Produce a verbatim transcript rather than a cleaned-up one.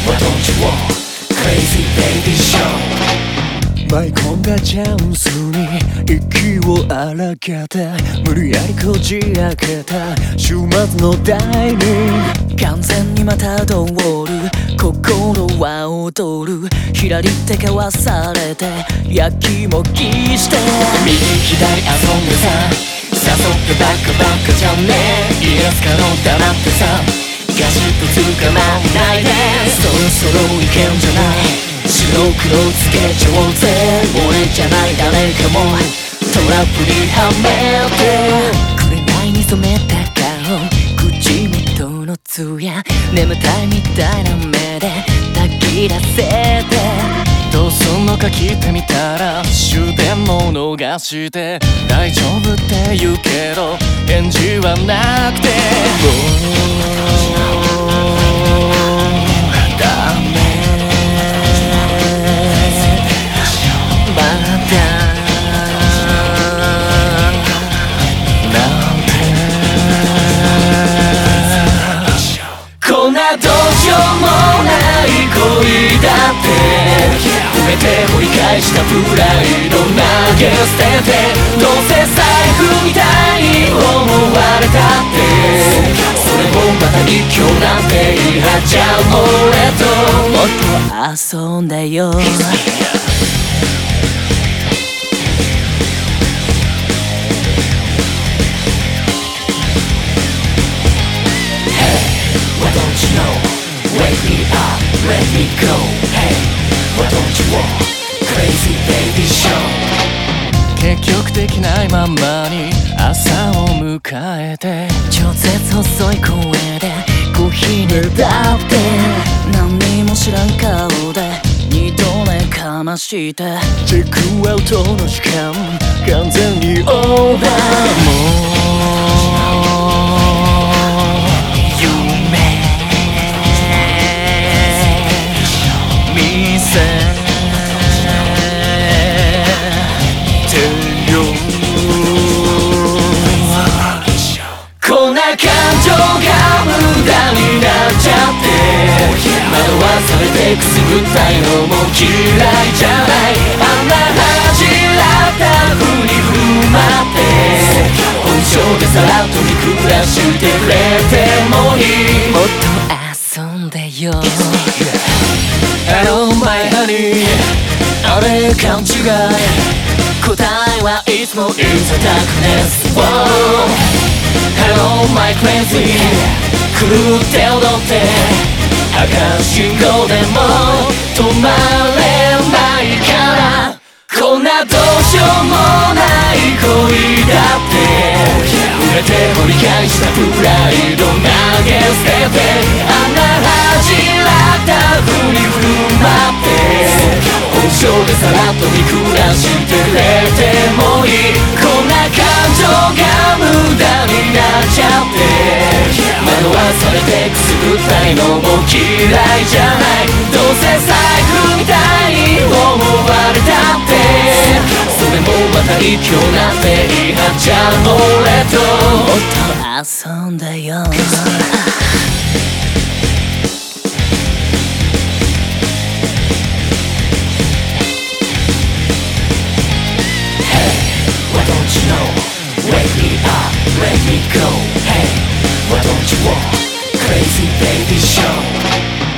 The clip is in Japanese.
Why don't you walk Crazy baby show 舞い込んだチャンスに息を荒げて無理やりこじ開けた週末のダイニング完全にまた通る心は踊る左手交わされてやきもきして右左遊んでさ誘ってバカバカじゃねえイエスかの黙ってさガシッと捕まえないでそろそろいけんじゃない白黒つけちゃおうぜ俺じゃない誰かもトラップにはめて紅に染めた顔口元の艶眠たいみたいな目で焚き出せてどうすんのか聞いてみたら終電も逃して大丈夫って言うけど返事はなくてダメまだなんてこんなどうしようもない恋だって埋めて掘り返したプライド投げ捨ててどうせ財布みたいに思われたってそれもまた一興なんて言い張っちゃう俺ともっと遊んでよWake me up, let me go Hey, why don't you walk Crazy baby show 結局できないまんまに朝を迎えて超絶細い声で小ひねだって何にも知らん顔で二度目かましてチェックアウトの時間完全にオーバーもうこんな感情が無駄になっちゃって惑わされてくすぐったいのも嫌いじゃないあんな恥らった風に振る舞って本性でさらっと見下してくれてもいいもっと遊んでよ Hello my honey あれ勘違い答えはいつも It's a darkness Hello my crazy 狂って踊って赤信号でも止まれないからこんなどうしようもない恋だって埋めて掘り返したプライド投げ捨ててあんな恥らった風に振る舞って本性でさらっと見下してくれてもいいこんな感情が無駄になっちゃって惑わされてくすぐったいのも嫌いじゃないどうせ財布みたいに思われたってそれもまた一興なんて言い張っちゃう俺ともっと遊んでよWake me up, let me go Hey, why don't you walk Crazy baby show